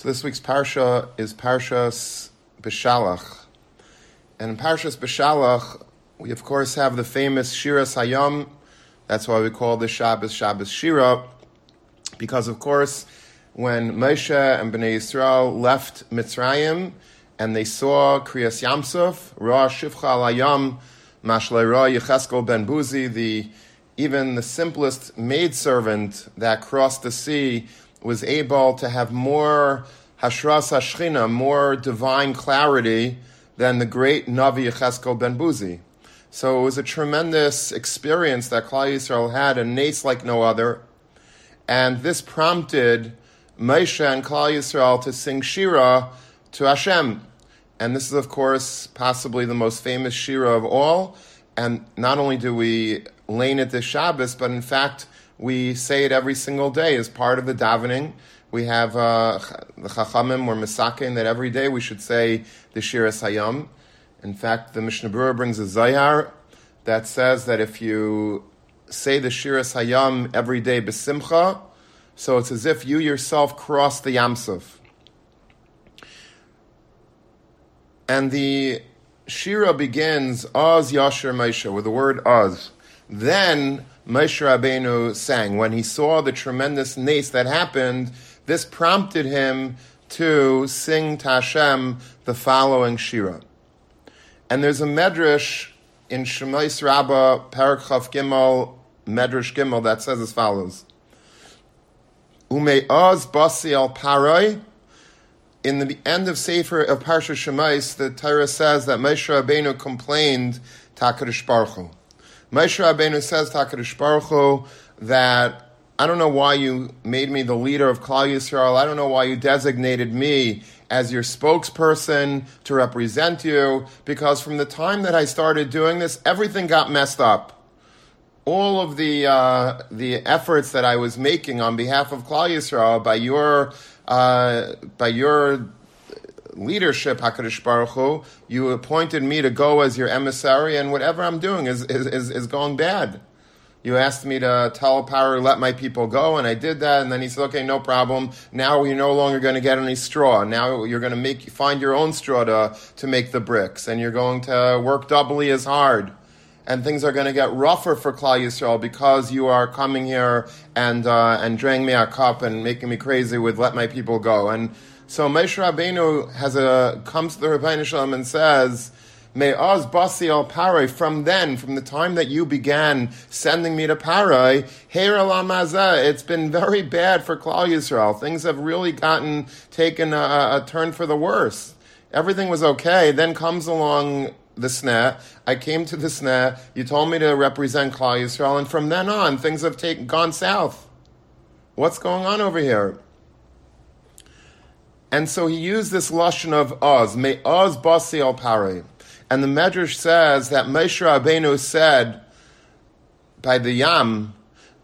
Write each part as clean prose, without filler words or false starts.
So this week's parsha is Parshas Beshalach. And in Parshas Beshalach, we of course have the famous Shiras Hayom. That's why we call this Shabbos Shira, because of course when Moshe and Bnei Yisrael left Mitzrayim and they saw Kriyas Yamsuf, Ra Shivcha al Hayam, Mashlei Ra Yecheskel ben Buzi, even the simplest maidservant that crossed the sea was able to have more Hashras HaShechina, more divine clarity than the great Navi Yecheskel ben Buzi. So it was a tremendous experience that Klal Yisrael had, a nace like no other. And this prompted Moshe and Klal Yisrael to sing Shira to Hashem. And this is, of course, possibly the most famous Shira of all. And not only do we lane it this Shabbos, but in fact, we say it every single day as part of the davening. We have the Chachamim or Misakin that every day we should say the Shiras Hayom. In fact, the Mishnah Berurah brings a Zayar that says that if you say the Shiras Hayom every day b'simcha, so it's as if you yourself crossed the Yamsuf. And the Shira begins, Oz Yasher Moshe, with the word Oz. Then Moshe Rabbeinu sang. When he saw the tremendous nace that happened, this prompted him to sing to Hashem the following Shira. And there's a medrash in Shemais Rabbah, Parak Chav Gimel, Medrash Gimel, that says as follows. Umei Oz Basi al Paroi. In the end of Sefer of Parsha Shemais, the Torah says that Moshe Rabbeinu complained to HaKadosh Baruch Hu. Moshe Rabbeinu says to HaKadosh Baruch Hu that I don't know why you made me the leader of Klal Yisrael. I don't know why you designated me as your spokesperson to represent you, because from the time that I started doing this, everything got messed up. All of the efforts that I was making on behalf of Klal Yisrael by your leadership, HaKadosh Baruch Hu, you appointed me to go as your emissary, and whatever I'm doing is going bad. You asked me to tell Paro, let my people go, and I did that, and then he said, okay, no problem. Now you're no longer going to get any straw. Now you're going to find your own straw to make the bricks, and you're going to work doubly as hard. And things are going to get rougher for Klal Yisrael because you are coming here and draining me a cup and making me crazy with let my people go. And so Moshe Rabbeinu comes to the Rebbeinu Shalom and says, May Oz Basi al Parai, from the time that you began sending me to Parai, Heir Elam Hazeh, it's been very bad for Klal Yisrael. Things have really taken a turn for the worse. Everything was okay, then comes along the Sneh. I came to the Sneh, you told me to represent Klal Yisrael, and from then on, things have gone south. What's going on over here? And so he used this lashon of Oz, May Oz Basi al Parai. And the Medrash says that Moshe Rabbeinu said by the Yam,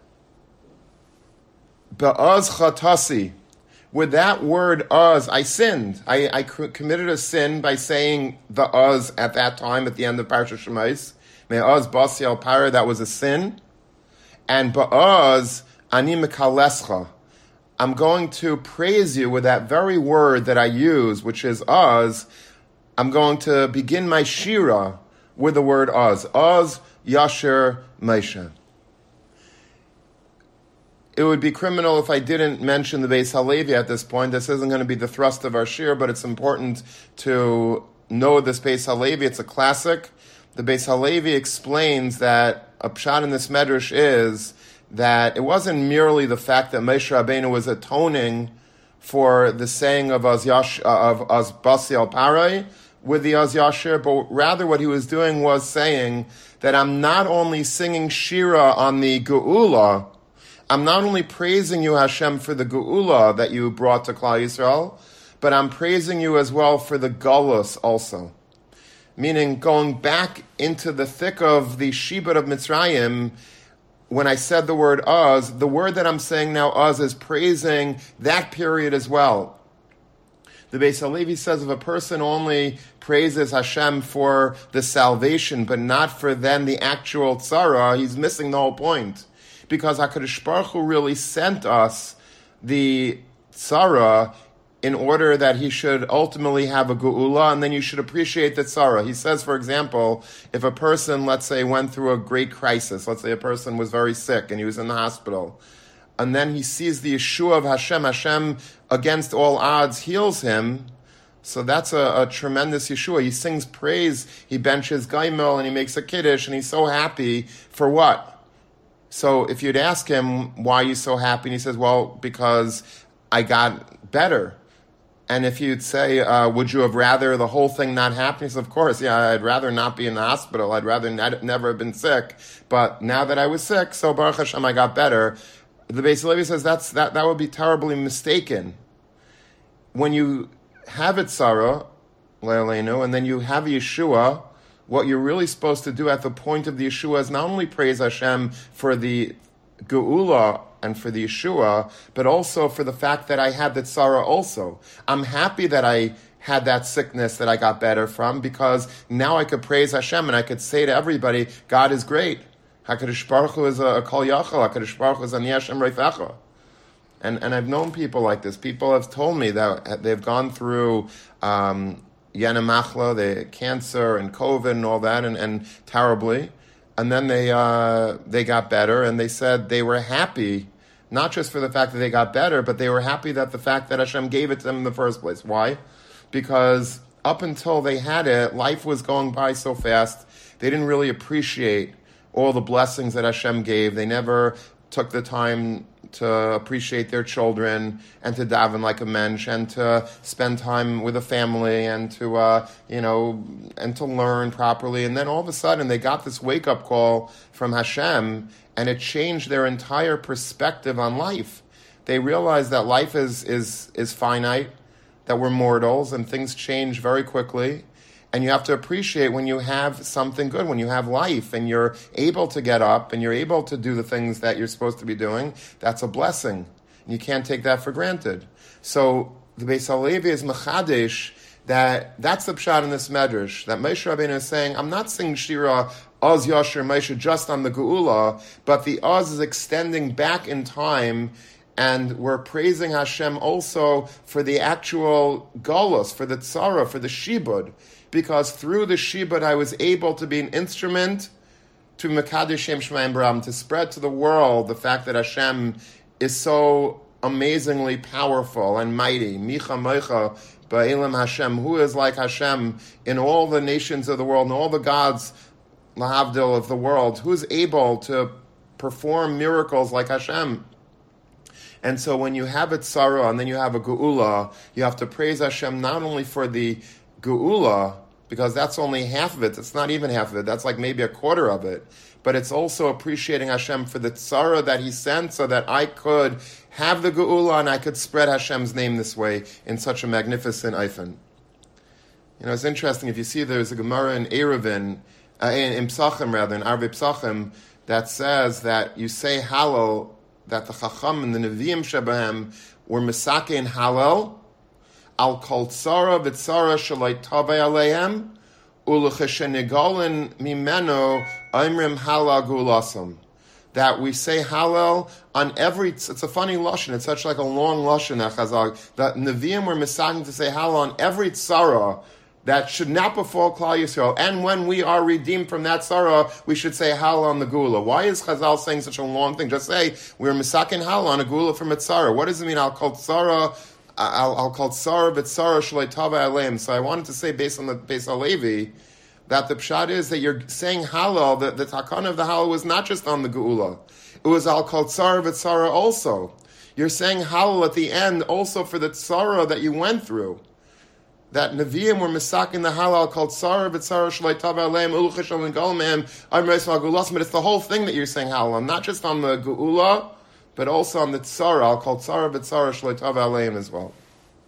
Ba'oz chatasi, with that word Oz, I sinned. I committed a sin by saying the Oz at that time at the end of Parsha Shemais. May Oz Basi al Parah, that was a sin. And Ba'oz ani mekalescha, I'm going to praise you with that very word that I use, which is Oz. I'm going to begin my Shira with the word Oz. Oz Yasher Moshe. It would be criminal if I didn't mention the Beis Halevi at this point. This isn't going to be the thrust of our Shir, but it's important to know this Beis Halevi. It's a classic. The Beis Halevi explains that a pshat in this medrash is that it wasn't merely the fact that Moshe Rabbeinu was atoning for the saying of Oz Basi al Parai with the Oz Yasher, but rather what he was doing was saying that I'm not only singing Shira on the Geula, I'm not only praising you, Hashem, for the Geula that you brought to Klal Yisrael, but I'm praising you as well for the Galus also. Meaning going back into the thick of the Shibud of Mitzrayim, when I said the word Oz, the word that I'm saying now, Oz, is praising that period as well. The Beis Halevi says if a person only praises Hashem for the salvation, but not for then the actual tzara, he's missing the whole point. Because HaKadosh Baruch Hu really sent us the tzara in order that he should ultimately have a geula, and then you should appreciate the tzara. He says, for example, if a person, let's say, went through a great crisis, let's say a person was very sick and he was in the hospital, and then he sees the Yeshua of Hashem against all odds heals him, so that's a tremendous Yeshua. He sings praise, he benches Gaimel, and he makes a Kiddush, and he's so happy for what? So if you'd ask him, why are you so happy? And he says, well, because I got better. And if you'd say, would you have rather the whole thing not happen? He says, of course, yeah, I'd rather not be in the hospital. I'd rather never have been sick. But now that I was sick, so Baruch Hashem, I got better. The Beis Halevi says that would be terribly mistaken. When you have it, Sarah, Le'aleinu, and then you have Yeshua, what you're really supposed to do at the point of the Yeshua is not only praise Hashem for the Geula and for the Yeshua, but also for the fact that I had the tzara also. I'm happy that I had that sickness that I got better from, because now I could praise Hashem and I could say to everybody, God is great. HaKadosh Baruch Hu is a kol yachal. HaKadosh Baruch Hu is ani Hashem reifecha. And I've known people like this. People have told me that they've gone through Yana Machla, the cancer and COVID and all that, and terribly. And then they got better, and they said they were happy, not just for the fact that they got better, but they were happy that the fact that Hashem gave it to them in the first place. Why? Because up until they had it, life was going by so fast, they didn't really appreciate all the blessings that Hashem gave. They never took the time to appreciate their children and to daven like a mensch and to spend time with a family and to and to learn properly. And then all of a sudden they got this wake up call from Hashem, and it changed their entire perspective on life. They realized that life is finite, that we're mortals, and things change very quickly. And you have to appreciate when you have something good, when you have life and you're able to get up and you're able to do the things that you're supposed to be doing. That's a blessing. And you can't take that for granted. So the Beis Halevi is mechadesh that's the pshat in this medrash, that Moshe Rabbeinu is saying, I'm not singing Shira Oz Yasher Moshe just on the Geula, but the Oz is extending back in time, and we're praising Hashem also for the actual Galus, for the Tzara, for the Shibud, because through the Shibud I was able to be an instrument to Mekadesh Shem Shemayim B'Ram, to spread to the world the fact that Hashem is so amazingly powerful and mighty. Micha Moicha Ba'elim Hashem, who is like Hashem in all the nations of the world and all the gods, Lahavdil, of the world, who's able to perform miracles like Hashem. And so when you have a tzara and then you have a geula, you have to praise Hashem not only for the geula, because that's only half of it, it's not even half of it, that's like maybe a quarter of it, but it's also appreciating Hashem for the tzara that He sent so that I could have the geula and I could spread Hashem's name this way in such a magnificent eifin. It's interesting, if you see there's a Gemara in Eruvin, in Psachim rather, in Arvei Psachim, that says that you say Hallel, that the Chacham and the Nevi'im Shebahem were Misake and Hallel, Al Kol Tzara V'Tzara Shalai Tavei Aleihem, Ulecheshenigalin Mimeno Oimrim Hallel Gulasam. That we say Hallel on every, it's a funny lashon, it's such like a long lashon, that Nevi'im were Misaking to say Hallel on every Tzara that should not befall Klal Yisrael. And when we are redeemed from that sorrow, we should say Hallel on the Gula. Why is Chazal saying such a long thing? Just say, we're Misakin Hallel on a Gula from Mitzara. What does it mean? I'll call Tzara B'Tzara Shalei Tavei Aleim. So I wanted to say, based on the Beis Halevi, that the pshat is that you're saying Hallel, that the takana of the Hallel was not just on the Geula. It was I'll call Tzara B'Tzara also. You're saying Hallel at the end also for the Tzara that you went through. That Nevi'im were misaking the Hallel called Tzara B'Tzara Shalei Tavei Aleim Uluch Shalom Galmeim Amreis Magulas. But it's the whole thing that you're saying Hallel, not just on the Geula, but also on the Tzara called Tzara B'Tzara Shalei Tavei Aleim as well.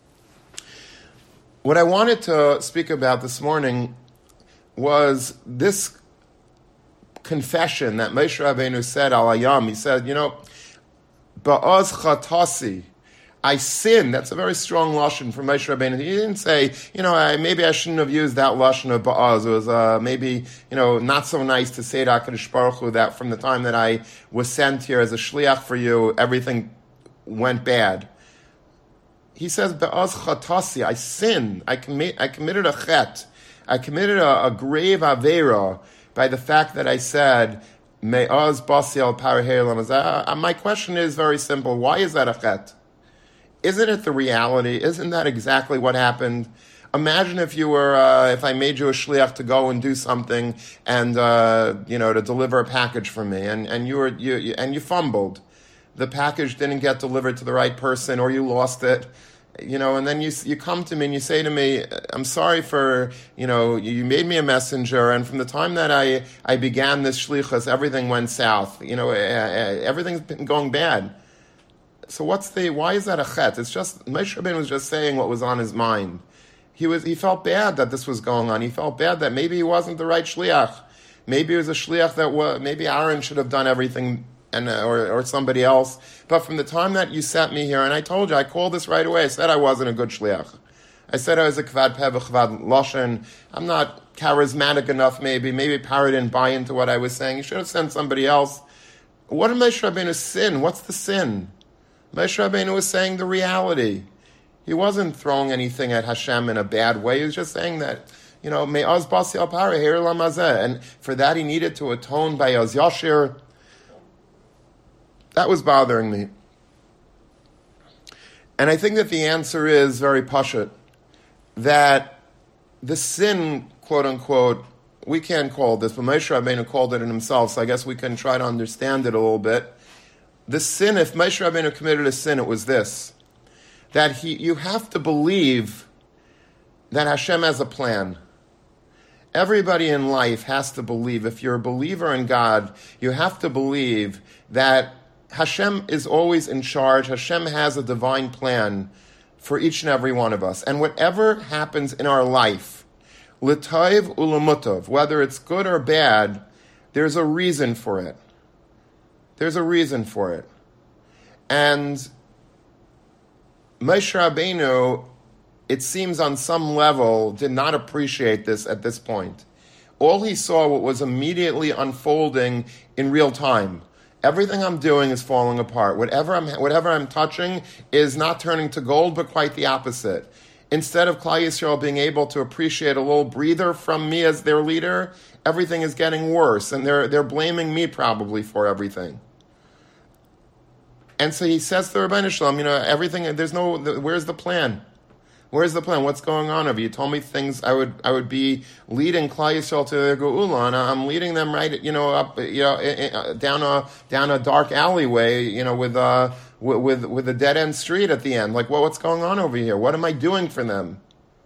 What I wanted to speak about this morning was this confession that Moshe Rabbeinu said al Hayam. He said, Ba'az Chatasi, I sinned. That's a very strong lashon from Moshe Rabbeinu. He didn't say, maybe I shouldn't have used that lashon of ba'az. It was maybe, not so nice to say to HaKadosh Baruch Hu that from the time that I was sent here as a shliach for you, everything went bad. he says, Be'az chatasi, I sinned. I committed a chet. I committed a grave avera by the fact that I said, Me'az basi al paraher lamazah. My question is very simple. Why is that a chet? Isn't it the reality? Isn't that exactly what happened? Imagine if you were, if I made you a shliach to go and do something and, to deliver a package for me, and you fumbled. The package didn't get delivered to the right person, or you lost it, and then you come to me and you say to me, I'm sorry for, you made me a messenger, and from the time that I began this shlichus, everything went south. Everything's been going bad. So why is that a chet? It's just, Moshe Rabbeinu was just saying what was on his mind. He felt bad that this was going on. He felt bad that maybe he wasn't the right shliach. Maybe it was a shliach maybe Aaron should have done everything, or somebody else. But from the time that you sent me here, and I told you, I called this right away. I said I wasn't a good shliach. I said I was a kvad peh v'kvad loshen. I'm not charismatic enough. Maybe Parah didn't buy into what I was saying. You should have sent somebody else. What did Moshe Rabbeinu sin? What's the sin? Moshe Rabbeinu was saying the reality. He wasn't throwing anything at Hashem in a bad way. He was just saying that, Me'az basi al paraher lamazeh. And for that he needed to atone by Az Yashir. That was bothering me. And I think that the answer is very pashut. That the sin, quote unquote, we can't call this, but Moshe Rabbeinu called it in himself, so I guess we can try to understand it a little bit. The sin, if Moshe Rabbeinu committed a sin, it was this. That you have to believe that Hashem has a plan. Everybody in life has to believe. If you're a believer in God, you have to believe that Hashem is always in charge. Hashem has a divine plan for each and every one of us. And whatever happens in our life, l'tov u'lemutov, whether it's good or bad, there's a reason for it. There's a reason for it. And Moshe Rabbeinu, it seems on some level, did not appreciate this at this point. All he saw what was immediately unfolding in real time. Everything I'm doing is falling apart. Whatever I'm touching is not turning to gold, but quite the opposite. Instead of Klal Yisrael being able to appreciate a little breather from me as their leader, everything is getting worse, and they're blaming me probably for everything. And so he says to Rabbeinu Shalom, everything, where's the plan? Where's the plan? What's going on over? You told me things I would be leading Klal Yisrael to their Geula, and I'm leading them right, up, down a dark alleyway, with a dead end street at the end. Like, what's going on over here? What am I doing for them?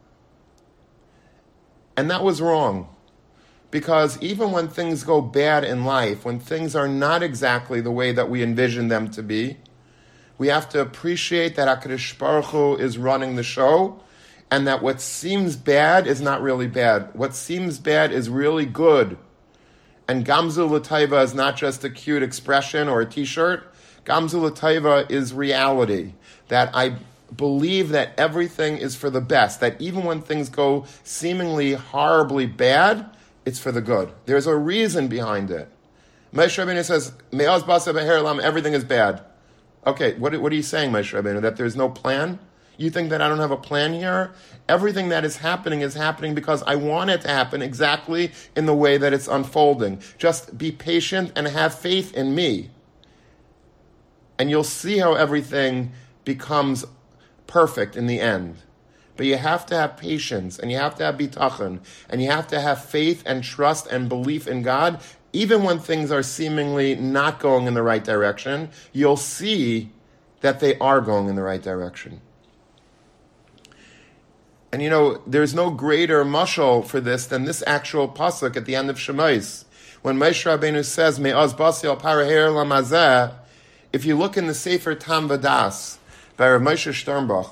And that was wrong. Because even when things go bad in life, when things are not exactly the way that we envision them to be, we have to appreciate that HaKadosh Baruch Hu is running the show, and that what seems bad is not really bad. What seems bad is really good. And Gamzu L'Taiva is not just a cute expression or a t-shirt. Gamzu L'Taiva is reality. That I believe that everything is for the best. That even when things go seemingly horribly bad, it's for the good. There's a reason behind it. Moshe Rabbeinu says, Me'az basa be'her lam, everything is bad. Okay, what are you saying, Moshe Rabbeinu? That there's no plan? You think that I don't have a plan here? Everything that is happening because I want it to happen exactly in the way that it's unfolding. Just be patient and have faith in me. And you'll see how everything becomes perfect in the end. But you have to have patience, and you have to have bitachon, and you have to have faith and trust and belief in God. Even when things are seemingly not going in the right direction, you'll see that they are going in the right direction. And there's no greater mashal for this than this actual pasuk at the end of Shemais. When Moshe Rabbeinu says, Me'az basi al paraher lamazeh, if you look in the Sefer Tam Vadas by Rav Moshe Sternbach,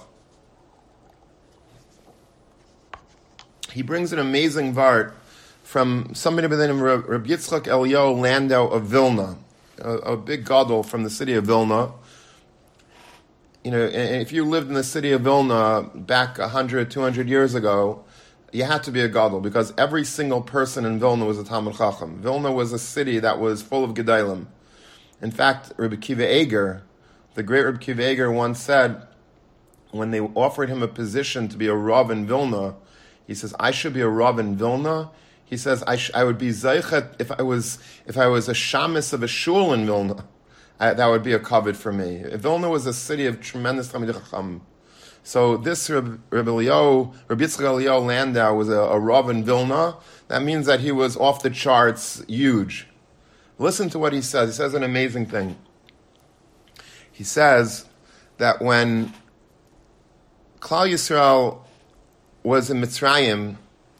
he brings an amazing vart from somebody by the name of Reb Yitzchak Eliyahu Landau of Vilna, a big gadol from the city of Vilna. And if you lived in the city of Vilna back 100, 200 years ago, you had to be a gadol, because every single person in Vilna was a Talmid Chacham. Vilna was a city that was full of gedalim. In fact, Rebbe Kiva Eger, the great Rebbe Kiva Eger, once said when they offered him a position to be a Rav in Vilna, he says, I should be a Rav in Vilna. He says, I would be Zeichet if I was a shamus of a shul in Vilna. That would be a kavod for me. Vilna was a city of tremendous Talmidei Chacham. So this Rabbi Yitzchak Eliyahu Landau was a Rav in Vilna. That means that he was off the charts, huge. Listen to what he says. He says an amazing thing. He says that when Klal Yisrael was in Mitzrayim,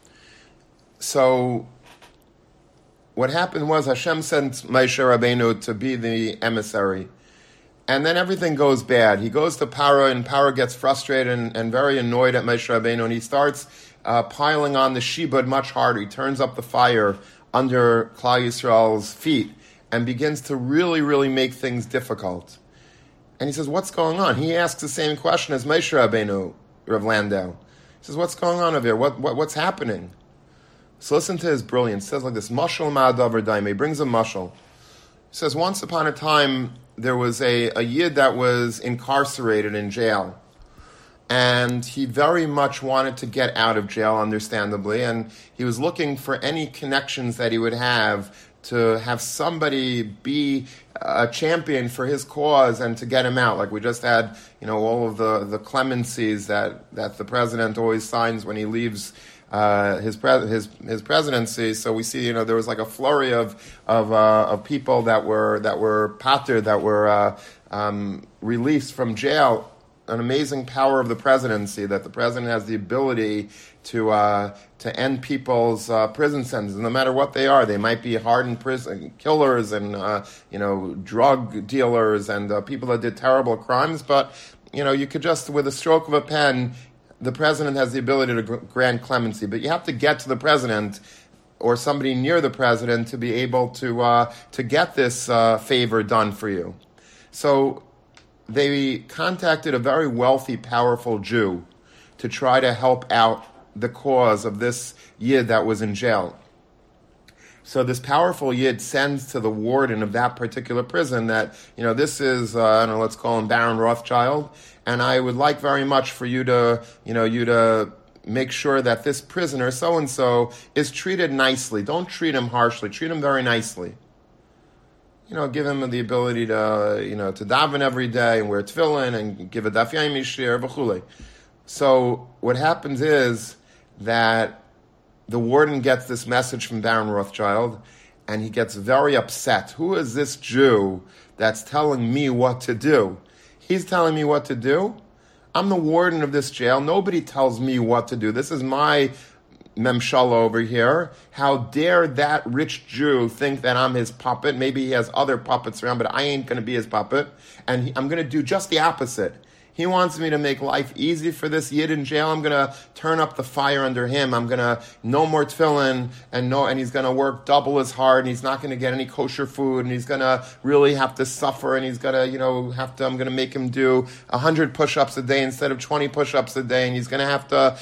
so what happened was Hashem sent Moshe Rabbeinu to be the emissary. And then everything goes bad. He goes to Paro, and Paro gets frustrated and very annoyed at Moshe Rabbeinu, and he starts piling on the shibud much harder. He turns up the fire under Klal Yisrael's feet and begins to really, really make things difficult. And he says, what's going on? He asks the same question as Moshe Rabbeinu, Rav Landau. He says, what's going on over here? What's happening? So listen to his brilliance. He says like this, Mashal Ma'adavar Daime. He brings a mashal. He says, once upon a time, there was a yid that was incarcerated in jail. And he very much wanted to get out of jail, understandably. And he was looking for any connections that he would have to have somebody be a champion for his cause and to get him out. Like we just had, all of the clemencies that the president always signs when he leaves his presidency. So we see, there was like a flurry of people that were pater, that were released from jail. An amazing power of the presidency, that the president has the ability to end people's prison sentences, no matter what they are. They might be hardened prison killers and drug dealers and people that did terrible crimes, but you could just, with a stroke of a pen, the president has the ability to grant clemency. But you have to get to the president or somebody near the president to be able to get this favor done for you. So they contacted a very wealthy, powerful Jew to try to help out the cause of this yid that was in jail. So this powerful yid sends to the warden of that particular prison that, this is, let's call him Baron Rothschild, and I would like very much for you to, you to make sure that this prisoner, so-and-so, is treated nicely. Don't treat him harshly. Treat him very nicely. Give him the ability to, to daven every day and wear tefillin and give a daf yomi shir v'chulei. So what happens is that the warden gets this message from Baron Rothschild and he gets very upset. Who is this Jew that's telling me what to do? He's telling me what to do? I'm the warden of this jail. Nobody tells me what to do. This is my memshala over here. How dare that rich Jew think that I'm his puppet? Maybe he has other puppets around, but I ain't going to be his puppet. And I'm going to do just the opposite. He wants me to make life easy for this yid in jail. I'm going to turn up the fire under him. I'm going to no more tefillin and he's going to work double as hard and he's not going to get any kosher food and he's going to really have to suffer and he's going to, I'm going to make him do 100 push-ups a day instead of 20 push-ups a day and he's going to have to,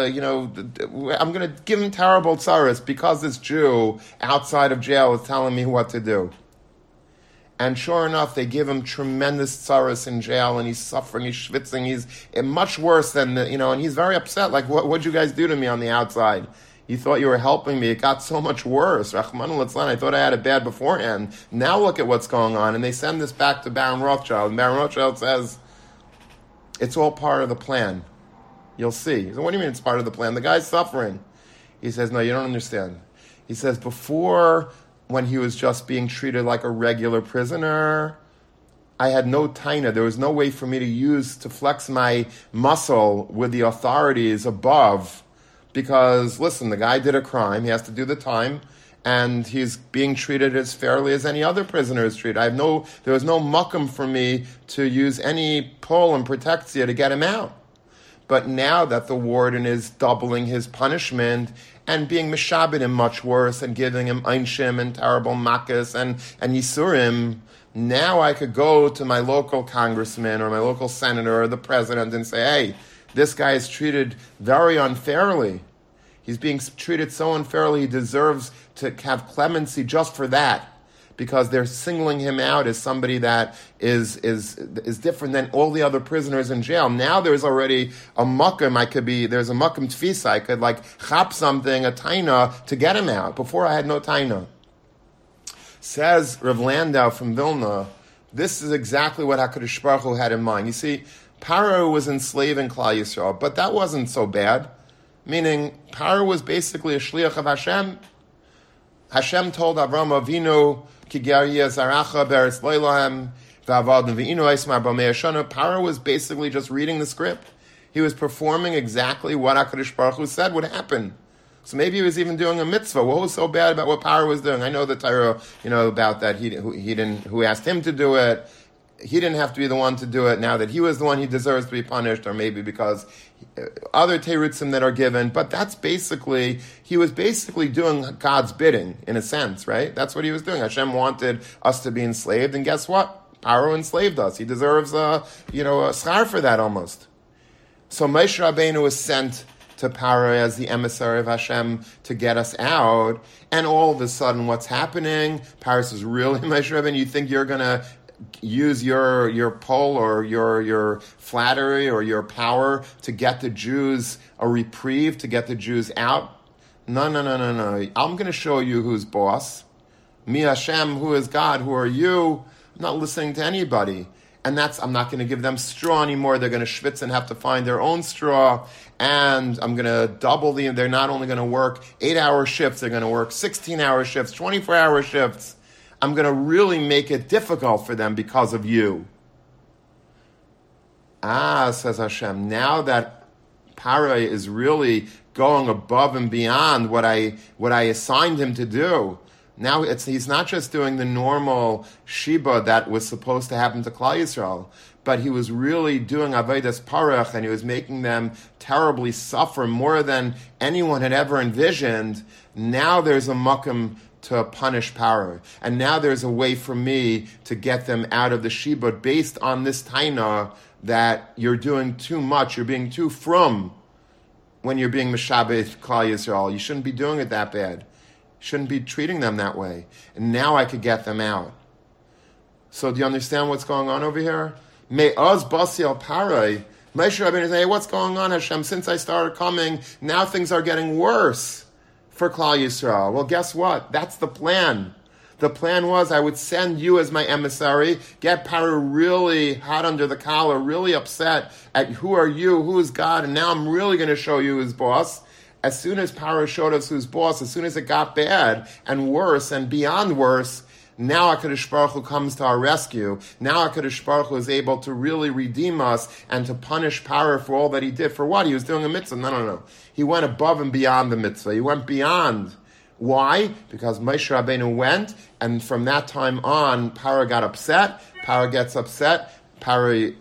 I'm going to give him terrible tzaras because this Jew outside of jail is telling me what to do. And sure enough, they give him tremendous tzaras in jail, and he's suffering, he's schwitzing, he's much worse than, and he's very upset. Like, what'd you guys do to me on the outside? You thought you were helping me. It got so much worse. Rachmana litzlan, I thought I had it bad beforehand. Now look at what's going on. And they send this back to Baron Rothschild. And Baron Rothschild says, it's all part of the plan. You'll see. He said, what do you mean it's part of the plan? The guy's suffering. He says, no, you don't understand. He says, before, when he was just being treated like a regular prisoner, I had no taina. There was no way for me to flex my muscle with the authorities above. Because, listen, the guy did a crime. He has to do the time. And he's being treated as fairly as any other prisoner is treated. There was no mukum for me to use any pull and protectia to get him out. But now that the warden is doubling his punishment and being mishabed him much worse and giving him einshim and terrible makas and yisurim, now I could go to my local congressman or my local senator or the president and say, hey, this guy is treated very unfairly. He's being treated so unfairly, he deserves to have clemency just for that. because they're singling him out as somebody that is different than all the other prisoners in jail. Now there's already a mukim. There's a mukim tfisa. I could chop something, a taina, to get him out. Before I had no taina. Says Rav Landau from Vilna, this is exactly what HaKadosh Baruch Hu had in mind. You see, Paro was enslaving Klal Yisrael, but that wasn't so bad. Meaning, Paro was basically a shliach of Hashem. Hashem told Avram Avinu, Ki Geria Zaracha Beretz Leilahem, V'avad V'inu Eismar B'mei Hashana. Paro was basically just reading the script. He was performing exactly what HaKadosh Baruch Hu said would happen. So maybe he was even doing a mitzvah. What was so bad about what Paro was doing? I know the Torah, about that. Who asked him to do it. He didn't have to be the one to do it. Now that he was the one, he deserves to be punished, or maybe because other terutzim that are given. But he was basically doing God's bidding, in a sense, right? That's what he was doing. Hashem wanted us to be enslaved, and guess what? Paro enslaved us. He deserves a schar for that almost. So Moshe Rabbeinu was sent to Paro as the emissary of Hashem to get us out, and all of a sudden, what's happening? Paro says, "Really, Moshe Rabbeinu, you think you're going to use your pull or your flattery or your power to get the Jews a reprieve, to get the Jews out? No. I'm going to show you who's boss. Me Hashem, who is God, who are you? I'm not listening to anybody." And I'm not going to give them straw anymore. They're going to schwitz and have to find their own straw. And I'm going to double they're not only going to work 8-hour shifts, they're going to work 16-hour shifts, 24-hour shifts. I'm going to really make it difficult for them because of you. Says Hashem, now that Paro is really going above and beyond what I assigned him to do, now he's not just doing the normal shiba that was supposed to happen to Klal Yisrael, but he was really doing avodas parach, and he was making them terribly suffer more than anyone had ever envisioned. Now there's a makom to punish Paro, and now there's a way for me to get them out of the shiba based on this taina that you're doing too much, you're being too frum when you're being mishabed Klal Yisrael. You shouldn't be doing it that bad. Shouldn't be treating them that way. And now I could get them out. So do you understand what's going on over here? Me'oz basi al Paro. Moshe Rabbeinu is saying, hey, what's going on, Hashem? Since I started coming, now things are getting worse for Klal Yisrael. Well, guess what? That's the plan. The plan was I would send you as my emissary, get Paro really hot under the collar, really upset at who are you, who is God, and now I'm really going to show you who's boss. As soon as Paro showed us who's boss, as soon as it got bad and worse and beyond worse, now HaKadosh Baruch Hu comes to our rescue. Now HaKadosh Baruch Hu is able to really redeem us and to punish Paro for all that he did. For what? He was doing a mitzvah. No. He went above and beyond the mitzvah. He went beyond. Why? Because Moshe Rabbeinu went, and from that time on, Paro got upset. Paro gets upset. Paro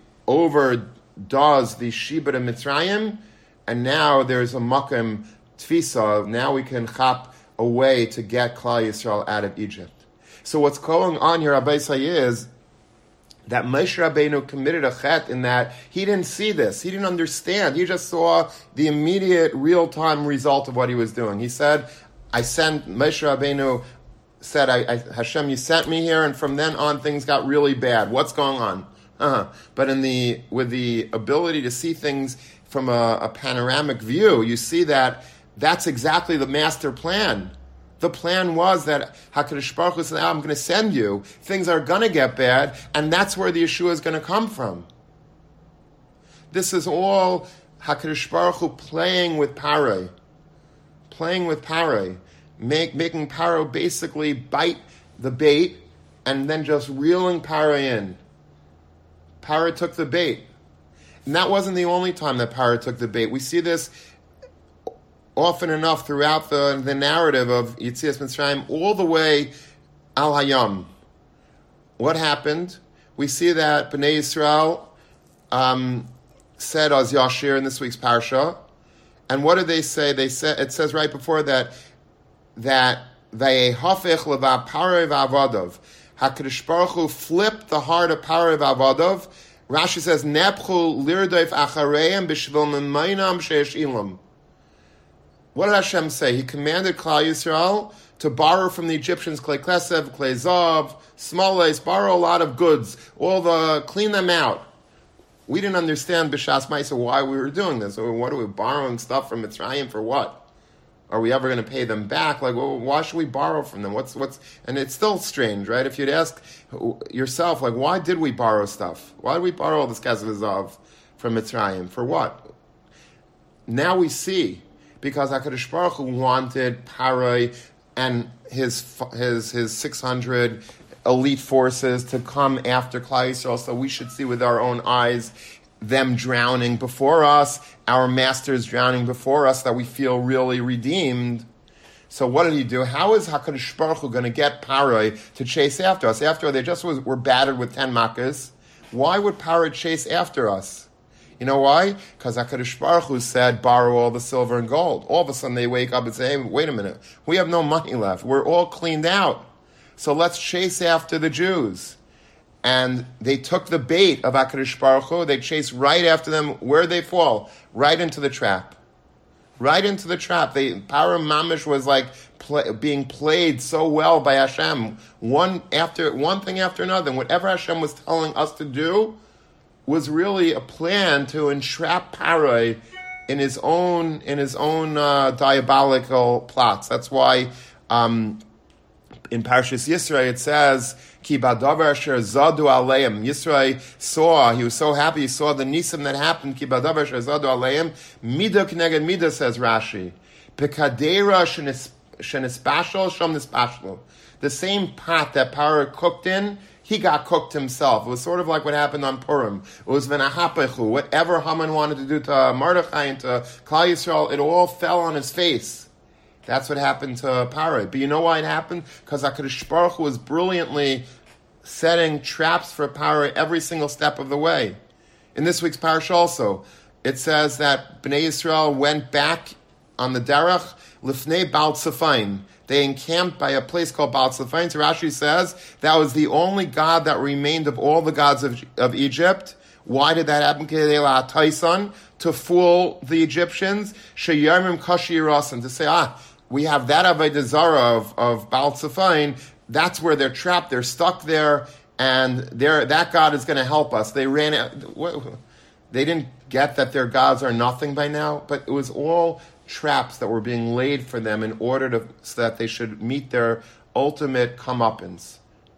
overdoes the Shibud of Mitzrayim. And now there's a makom tfisa. Now we can chop a way to get Klal Yisrael out of Egypt. So what's going on here, Rabbi Say, is that Moshe Rabbeinu committed a chet in that he didn't see this. He didn't understand. He just saw the immediate, real-time result of what he was doing. He said, Moshe Rabbeinu said, Hashem, you sent me here, and from then on things got really bad. What's going on? But with the ability to see things from a panoramic view, you see that that's exactly the master plan. The plan was that HaKadosh Baruch Hu said, I'm going to send you. Things are going to get bad, and that's where the Yeshua is going to come from. This is all HaKadosh Baruch Hu playing with Paro. Making Paro basically bite the bait and then just reeling Paro in. Paro took the bait. And that wasn't the only time that Paro took the bait. We see this often enough throughout the narrative of Yetzias Mitzrayim, all the way Al Hayam. What happened? We see that Bnei Yisrael said Az Yashir in this week's parsha. And what did they say? It says right before that Vayehafech leva Paro v'avadav. HaKadosh Baruch Hu flipped the heart of Paro v'avadav. Rashi says, Nepchu lirdoif achareim b'shvil memainam sheyesh ilam. What did Hashem say? He commanded Klal Yisrael to borrow from the Egyptians klei klesev, klei zav, smoles, borrow a lot of goods, clean them out. We didn't understand B'Shas Ma'aseh why we were doing this. So what are we borrowing stuff from Mitzrayim for? What? Are we ever going to pay them back? Like, well, why should we borrow from them? And it's still strange, right? If you'd ask yourself, like, why did we borrow stuff? Why did we borrow all this Kesef Zav from Mitzrayim? For what? Now we see, because HaKadosh Baruch Hu wanted Parai and his 600 elite forces to come after Klal Yisrael, so we should see with our own eyes them drowning before us, our masters drowning before us, that we feel really redeemed. So what did he do? How is HaKadosh Baruch Hu going to get Parai to chase after us? After they just were battered with 10 makas, why would Parai chase after us? You know why? Because HaKadosh Baruch Hu said, borrow all the silver and gold. All of a sudden they wake up and say, hey, wait a minute, we have no money left. We're all cleaned out. So let's chase after the Jews. And they took the bait of HaKadosh Baruch Hu. They chased right after them. Where they fall? Right into the trap. Right into the trap. Parai Mamish was like being played so well by Hashem. One thing after another. And whatever Hashem was telling us to do was really a plan to entrap Parai in his own diabolical plots. That's why in Parshas Yisro it says, Ki badavar asher zadu aleim. Yisro saw, he was so happy, he saw the nisim that happened. Ki badavar asher zadu aleim. Mida k'neged mida, says Rashi. Pekadera shenispashal shom nispashal. The same pot that Parai cooked in, he got cooked himself. It was sort of like what happened on Purim. It was v'nahapechu. Whatever Haman wanted to do to Mordechai and to Klal Yisrael, it all fell on his face. That's what happened to Parai. But you know why it happened? Because HaKadosh Baruch Hu was brilliantly setting traps for Parai every single step of the way. In this week's parasha also, it says that Bnei Yisrael went back on the derech lifnei Baal Tzefain. They encamped by a place called Baal Tzefain. So Rashi says that was the only god that remained of all the gods of Egypt. Why did that happen? To fool the Egyptians. Sheyarmim kashi yirasan, to say, we have that Avodah Zarah of Baal Tzefain. That's where they're trapped. They're stuck there, and that God is going to help us. They ran out. They didn't get that their gods are nothing by now, but it was all traps that were being laid for them in order so that they should meet their ultimate comeuppance.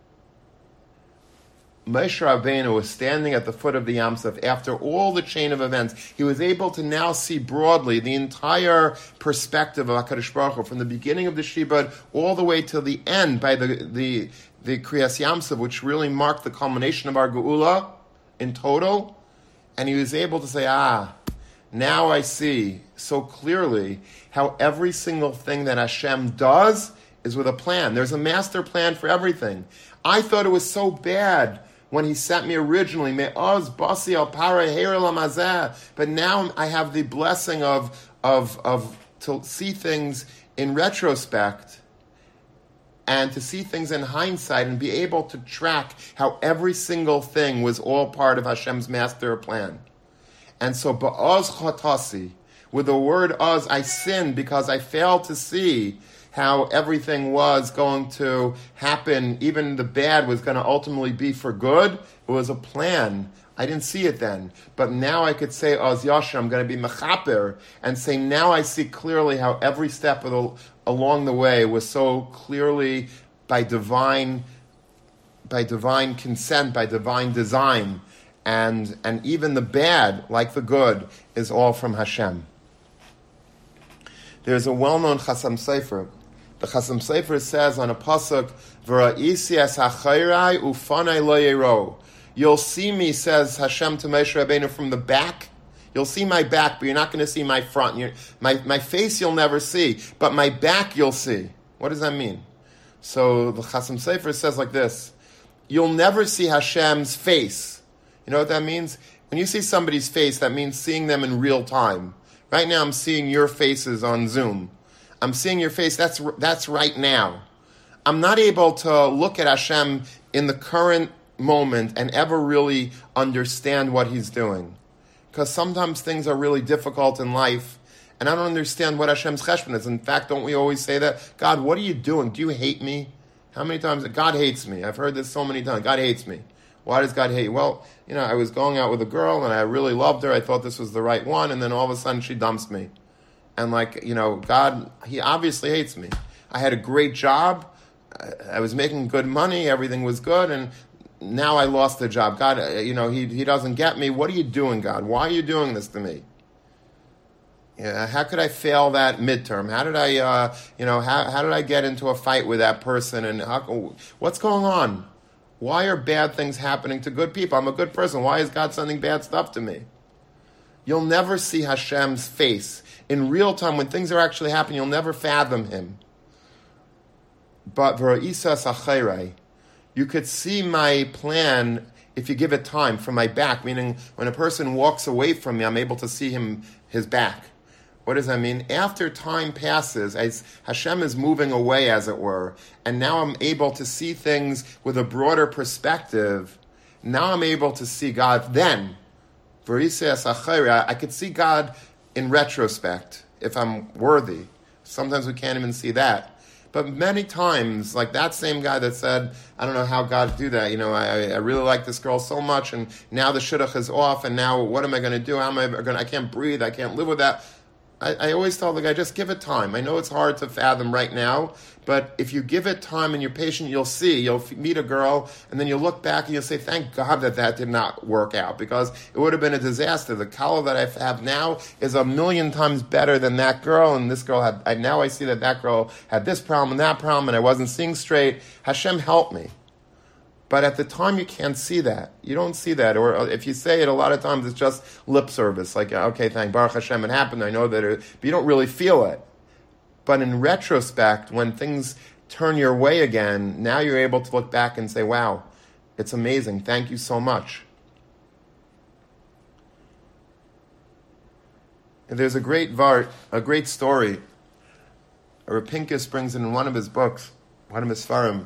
Moshe Rabbeinu was standing at the foot of the Yam Suf after all the chain of events. He was able to now see broadly the entire perspective of HaKadosh Baruch Hu, from the beginning of the Shibud all the way till the end by the Kriyas Yam Suf, which really marked the culmination of our Geula in total. And he was able to say, now I see so clearly how every single thing that Hashem does is with a plan. There's a master plan for everything. I thought it was so bad when he sent me originally, Me'oz Basi al Parai Heir Lamazeh, but now I have the blessing of to see things in retrospect and to see things in hindsight and be able to track how every single thing was all part of Hashem's master plan. And so Ba'oz Chotasi, with the word Oz, I sinned because I failed to see how everything was going to happen, even the bad was going to ultimately be for good. It was a plan. I didn't see it then. But now I could say, Oz Yasha, I'm going to be mechaper, and say, now I see clearly how every step along the way was so clearly by divine consent, by divine design. And even the bad, like the good, is all from Hashem. There's a well-known Chasam Sofer. The Chasam Sofer says on a pasuk, "V'ra'isi es hachayrai ufanai lo yero." You'll see me, says Hashem to Moshe Rabbeinu, from the back. You'll see my back, but you're not going to see my front. My face you'll never see, but my back you'll see. What does that mean? So the Chasam Sofer says like this: you'll never see Hashem's face. You know what that means? When you see somebody's face, that means seeing them in real time. Right now I'm seeing your faces on Zoom. I'm seeing your face, that's right now. I'm not able to look at Hashem in the current moment and ever really understand what He's doing. Because sometimes things are really difficult in life, and I don't understand what Hashem's cheshbon is. In fact, don't we always say that? God, what are you doing? Do you hate me? How many times? God hates me. I've heard this so many times. God hates me. Why does God hate you? Well, I was going out with a girl, and I really loved her. I thought this was the right one, and then all of a sudden she dumps me. And God, He obviously hates me. I had a great job. I was making good money. Everything was good, and now I lost the job. God, He doesn't get me. What are you doing, God? Why are you doing this to me? How could I fail that midterm? How did I, how did I get into a fight with that person? And what's going on? Why are bad things happening to good people? I'm a good person. Why is God sending bad stuff to me? You'll never see Hashem's face. In real time, when things are actually happening, you'll never fathom Him. But v'ra'isa sachairai, you could see my plan if you give it time from my back, meaning when a person walks away from me, I'm able to see his back. What does that mean? After time passes, as Hashem is moving away, as it were, and now I'm able to see things with a broader perspective, now I'm able to see God then. I could see God in retrospect, if I'm worthy. Sometimes we can't even see that. But many times, like that same guy that said, I don't know how God do that. I really like this girl so much, and now the shidduch is off, and now what am I going to do? I can't breathe. I can't live with that. I always tell the guy, just give it time. I know it's hard to fathom right now, but if you give it time and you're patient, you'll see. You'll meet a girl, and then you'll look back and you'll say, thank God that did not work out, because it would have been a disaster. The kala that I have now is 1,000,000 times better than that girl, and this girl now I see that girl had this problem and that problem, and I wasn't seeing straight. Hashem help me. But at the time, you can't see that. You don't see that. Or if you say it, a lot of times it's just lip service. Like, okay, thank Baruch Hashem, it happened. I know that but you don't really feel it. But in retrospect, when things turn your way again, now you're able to look back and say, wow, it's amazing. Thank you so much. And there's a great story. Rav Pinkus brings in one of his books, one of his Sfarim.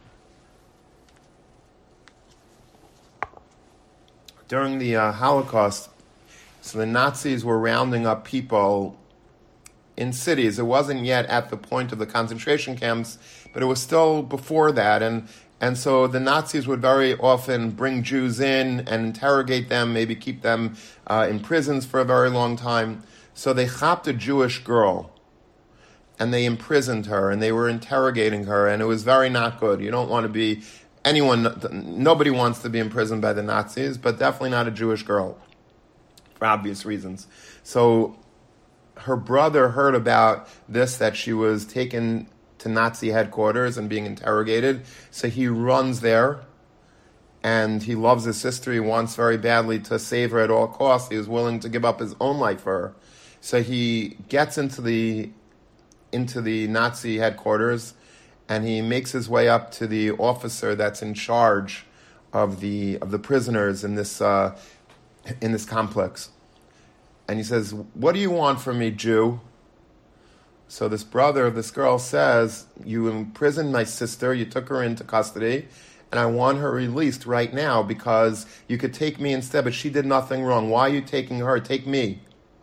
During the Holocaust, so the Nazis were rounding up people in cities. It wasn't yet at the point of the concentration camps, but it was still before that. And so the Nazis would very often bring Jews in and interrogate them, maybe keep them in prisons for a very long time. So they chapped a Jewish girl, and they imprisoned her, and they were interrogating her, and it was very not good. You don't want to be... Nobody wants to be imprisoned by the Nazis, but definitely not a Jewish girl, for obvious reasons. So her brother heard about this, that she was taken to Nazi headquarters and being interrogated. So he runs there, and he loves his sister. He wants very badly to save her at all costs. He was willing to give up his own life for her. So he gets into the Nazi headquarters, and he makes his way up to the officer that's in charge of the prisoners in this complex. And he says, "What do you want from me, Jew?" So this brother of this girl says, "You imprisoned my sister, you took her into custody, and I want her released right now because you could take me instead, but she did nothing wrong. Why are you taking her? Take me."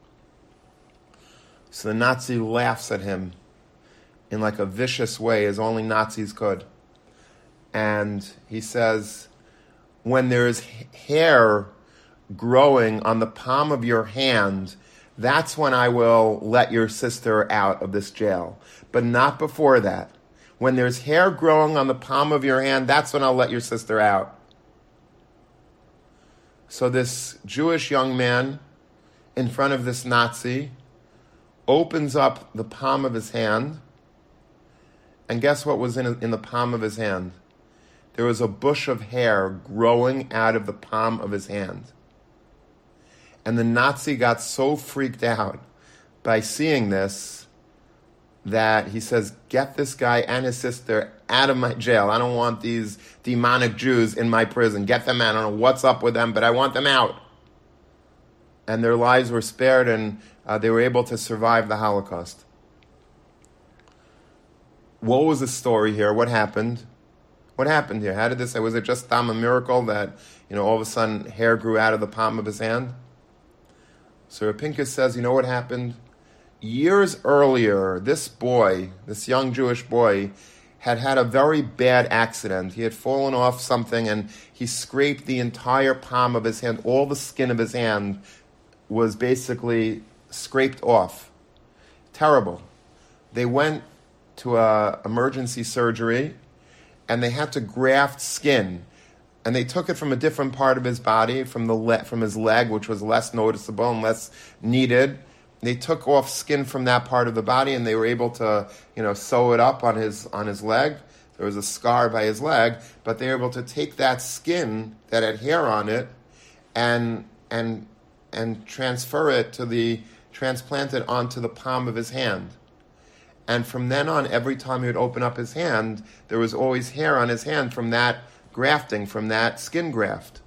So the Nazi laughs at him in like a vicious way, as only Nazis could. And he says, when there's hair growing on the palm of your hand, that's when I will let your sister out of this jail. But not before that. When there's hair growing on the palm of your hand, that's when I'll let your sister out. So this Jewish young man in front of this Nazi opens up the palm of his hand, and guess what was in the palm of his hand? There was a bush of hair growing out of the palm of his hand. And the Nazi got so freaked out by seeing this that he says, "Get this guy and his sister out of my jail. I don't want these demonic Jews in my prison. Get them out. I don't know what's up with them, but I want them out." And their lives were spared, and they were able to survive the Holocaust. What was the story here? What happened? What happened here? How did this? Was it just a miracle that all of a sudden hair grew out of the palm of his hand? So Rav Pinkus says, you know what happened? years earlier, this young Jewish boy, had a very bad accident. He had fallen off something and he scraped the entire palm of his hand. All the skin of his hand was basically scraped off. Terrible. They went to emergency surgery and they had to graft skin. And they took it from a different part of his body, from his leg, which was less noticeable and less needed. They took off skin from that part of the body, and they were able to, sew it up on his leg. There was a scar by his leg, but they were able to take that skin that had hair on it, and transfer it transplant it onto the palm of his hand. And from then on, every time he would open up his hand, there was always hair on his hand from that grafting, from that skin graft.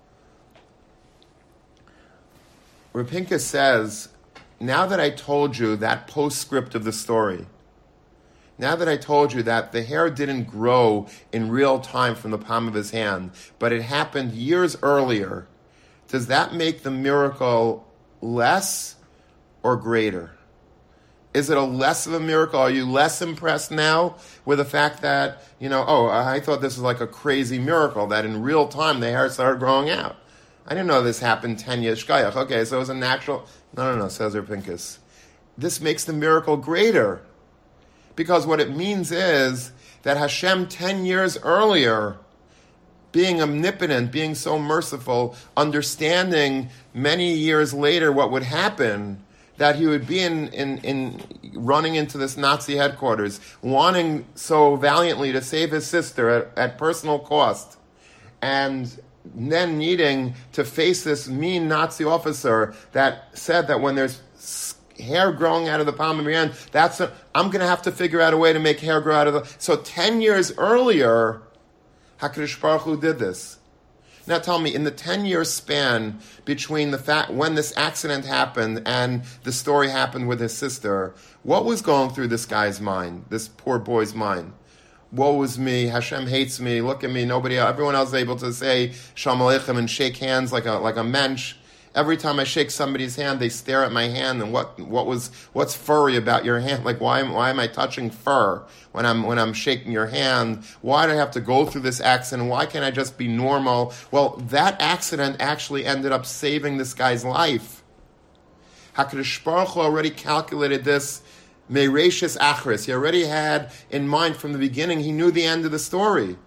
Reb Pinkus says, now that I told you that postscript of the story, now that I told you that the hair didn't grow in real time from the palm of his hand, but it happened years earlier, does that make the miracle less or greater? Is it a less of a miracle? Are you less impressed now with the fact that, I thought this was like a crazy miracle, that in real time the hair started growing out. I didn't know this happened 10 years shkayach. Okay, so it was a natural... No, says Reb Pinkus. This makes the miracle greater. Because what it means is that Hashem 10 years earlier, being omnipotent, being so merciful, understanding many years later what would happen, that he would be in running into this Nazi headquarters, wanting so valiantly to save his sister at personal cost, and then needing to face this mean Nazi officer that said that when there's hair growing out of the palm of your hand, I'm going to have to figure out a way to make hair grow out of the... So 10 years earlier, HaKadosh Baruch Hu did this. Now tell me, in the 10-year span between the fact when this accident happened and the story happened with his sister, what was going through this guy's mind, this poor boy's mind? Woe is me, Hashem hates me, look at me, everyone else is able to say Shalom Aleichem and shake hands like a mensch. Every time I shake somebody's hand, they stare at my hand, and what's furry about your hand? Like why am I touching fur when I'm shaking your hand? Why do I have to go through this accident? Why can't I just be normal? Well, that accident actually ended up saving this guy's life. HaKadosh Baruch Hu already calculated this. Meireshis Achris. He already had in mind from the beginning, he knew the end of the story.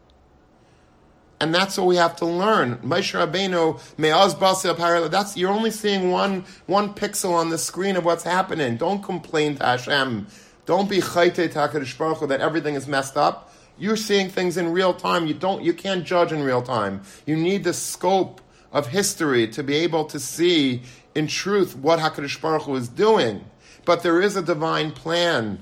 And that's what we have to learn. Moshe Rabbeinu, Me'az Basel Parallel, you're only seeing one pixel on the screen of what's happening. Don't complain to Hashem. Don't be chayte to HaKadosh Baruch Hu that everything is messed up. You're seeing things in real time. You can't judge in real time. You need the scope of history to be able to see in truth what HaKadosh Baruch Hu is doing. But there is a divine plan.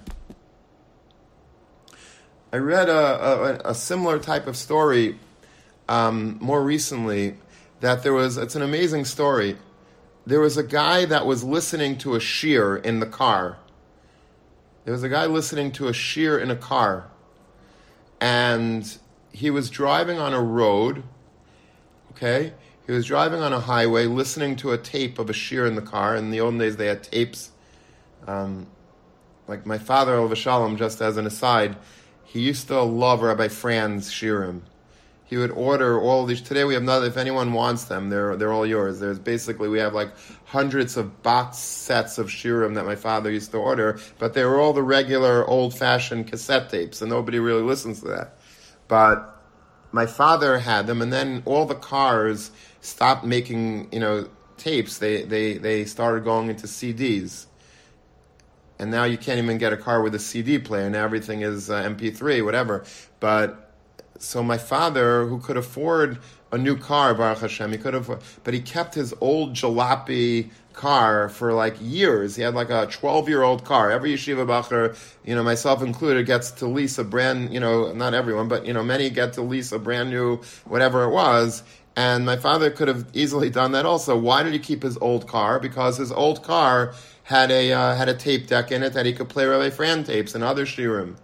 I read a similar type of story more recently, it's an amazing story. There was a guy that was listening to a shir in the car. There was a guy listening to a shir in a car. And he was driving on a road, okay? He was driving on a highway, listening to a tape of a shir in the car. In the olden days, they had tapes. Like my father, Olav Shalom, just as an aside, he used to love Rabbi Fran's shirim. He would order all these. Today we have none. If anyone wants them, they're all yours. We have like hundreds of box sets of shirim that my father used to order, but they were all the regular old-fashioned cassette tapes, and nobody really listens to that. But my father had them, and then all the cars stopped making, tapes. They started going into CDs. And now you can't even get a car with a CD player. Now everything is MP3, whatever. But so my father, who could afford a new car, Baruch Hashem, but he kept his old jalopy car for like years. He had like a 12-year-old car. Every yeshiva bacher, myself included, gets to lease a brand, not everyone, but many get to lease a brand new whatever it was. And my father could have easily done that also. Why did he keep his old car? Because his old car had a tape deck in it that he could play Rabbi Fran tapes and other shirim.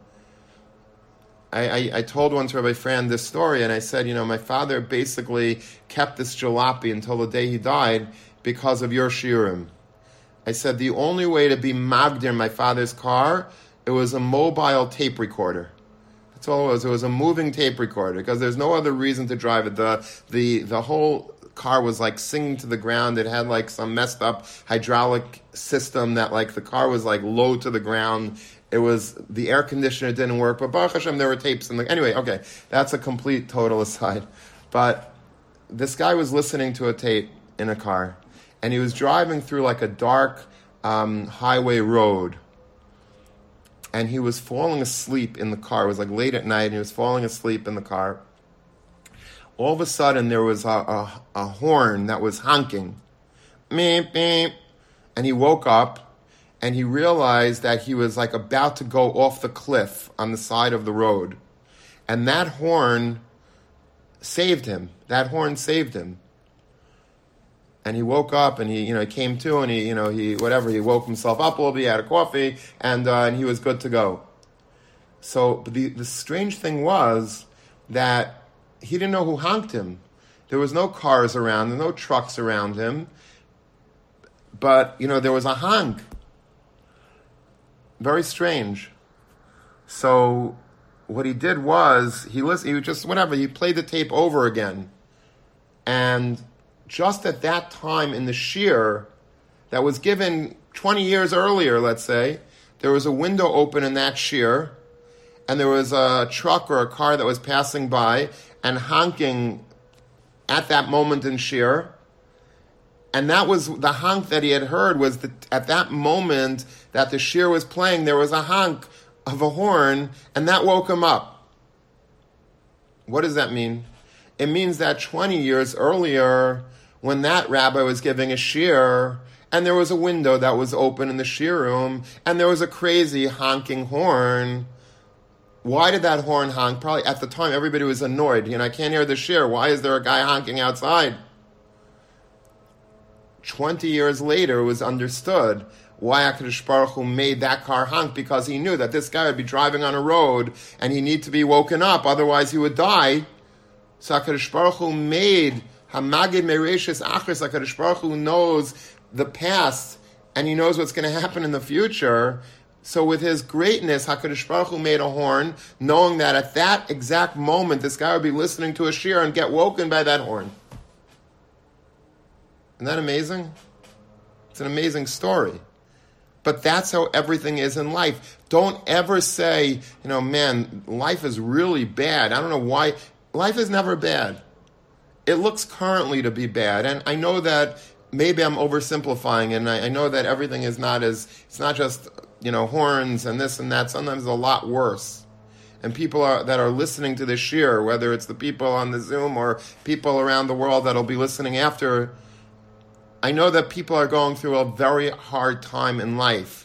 I told once Rabbi Fran this story, and I said, my father basically kept this jalopy until the day he died because of your shirim. I said, the only way to be magdir my father's car, it was a mobile tape recorder. That's all it was. It was a moving tape recorder because there's no other reason to drive it. The whole car was like singing to the ground. It had like some messed up hydraulic system that like the car was like low to the ground. It was, the air conditioner didn't work, but Baruch Hashem, there were tapes in the, anyway, okay, that's a complete total aside. But this guy was listening to a tape in a car, and he was driving through like a dark highway road, and he was falling asleep in the car. It was like late at night, and he was falling asleep in the car. All of a sudden, there was a horn that was honking. Meep, meep. And he woke up, and he realized that he was like about to go off the cliff on the side of the road. And that horn saved him. That horn saved him. And he woke up, and he came to, and he woke himself up a little bit, he had a coffee, and he was good to go. So but the strange thing was that he didn't know who honked him. There was no cars around, there were no trucks around him, but there was a honk. Very strange. So what he did was he played the tape over again, and just at that time in the shir that was given 20 years earlier, let's say, there was a window open in that shir, and there was a truck or a car that was passing by and honking at that moment in shir. And that was the honk that he had heard, was that at that moment that the shir was playing, there was a honk of a horn, and that woke him up. What does that mean? It means that 20 years earlier, when that rabbi was giving a shir, and there was a window that was open in the shir room, and there was a crazy honking horn. Why did that horn honk? Probably at the time everybody was annoyed. I can't hear the shir. Why is there a guy honking outside? 20 years later, it was understood why HaKadosh Baruch Hu made that car honk, because he knew that this guy would be driving on a road and he needed to be woken up, otherwise he would die. So HaKadosh Baruch Hu made Hamagid Mereishis Achris. HaKadosh Baruch Hu knows the past and he knows what's going to happen in the future. So with his greatness, HaKadosh Baruch Hu made a horn, knowing that at that exact moment, this guy would be listening to a shir and get woken by that horn. Isn't that amazing? It's an amazing story. But that's how everything is in life. Don't ever say, man, life is really bad. I don't know why. Life is never bad. It looks currently to be bad. And I know that maybe I'm oversimplifying, and I know that everything is not it's not just, horns and this and that. Sometimes it's a lot worse. And people that are listening to this shir, whether it's the people on the Zoom or people around the world that'll be listening after, I know that people are going through a very hard time in life.